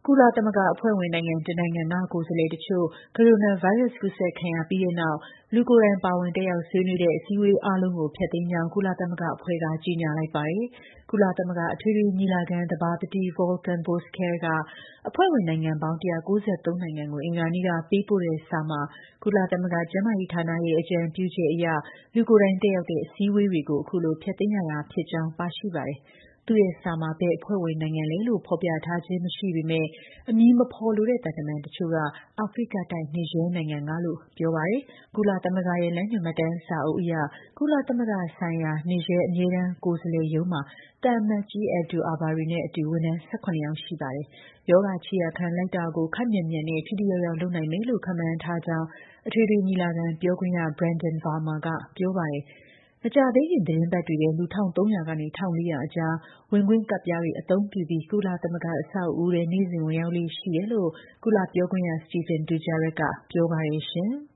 ကုလသမဂ္ဂအဖွဲ့ဝင်နိုင်ငံတစ်နိုင်ငံက ကိုယ်စားလှယ်တချို့ ကိုရိုနာဗိုင်းရပ်စ်ကူးစက်ခံရပြီးတဲ့နောက် လူကိုယ်တိုင်ပါဝင်တက်ရောက်ဆွေးနွေးတဲ့ အစည်းအဝေးအားလုံးကို ဖျက်သိမ်းကြောင်း ကုလသမဂ္ဂအဖွဲ့က ကြေညာလိုက်ပါတယ်။ ကုလသမဂ္ဂအထွေထွေညီလာခံ သဘာပတိ Volkan Bozkır က အဖွဲ့ဝင်နိုင်ငံပေါင်း 193 နိုင်ငံကို အင်္ဂါနေ့က ပေးပို့တဲ့စာမှာ ကုလသမဂ္ဂကျန်းမာရေးဌာနရဲ့ အကြံပြုချက်အရ လူကိုယ်တိုင်တက်ရောက်တဲ့ အစည်းအဝေးတွေကို အခုလို ဖျက်သိမ်းရတာဖြစ်ကြောင်း ပါရှိပါတယ်။ သူ့ရဲ့စာမှာ ဘယ်အဖွဲ့ဝင်နိုင်ငံလဲလို့ ဖော်ပြထားခြင်းမရှိပေမဲ့ အမည်မဖော်လိုတဲ့ သံတမန်တချို့က အာဖရိကတိုက် Niger နိုင်ငံကလို့ ပြောပါတယ်။ ကုလသမဂ္ဂရဲ့ လမ်းညွှန်မှတ်တမ်းစာအုပ်အရ ကုလသမဂ္ဂဆိုင်ရာ Niger အမြဲတမ်းကိုယ်စားလှယ်ရုံးမှာ သံအမတ်ကြီး Abdou Abarry နဲ့အတူ ဝန်ထမ်း ၁၇ ယောက်ရှိပါတယ်။ ရောဂါခြေရာခံလိုက်တာကို ခပ်မြန်မြန်နဲ့ ထိထိရောက်ရောက်လုပ်နိုင်မယ်လို့ ခန့်မှန်းထားကြောင်း အထွေထွေညီလာခံပြောခွင့်ရ Brenden Varma က ပြောပါတယ်။ မကြာသေးခင် သီတင်းပတ်တွေထဲ လူ ၁,၃၀၀ ကနေ ၁,၄၀၀ အကြား ဝင်ခွင့်ကဒ်ပြားတွေ အသုံးပြုပြီး ကုလသမဂ္ဂ အဆောက်အဦထဲ နေ့စဉ်ဝင်ရောက်လေ့ရှိတယ်လို့ ကုလပြောခွင့်ရ Stéphane Dujarric က ပြောပါတယ်ရှင်။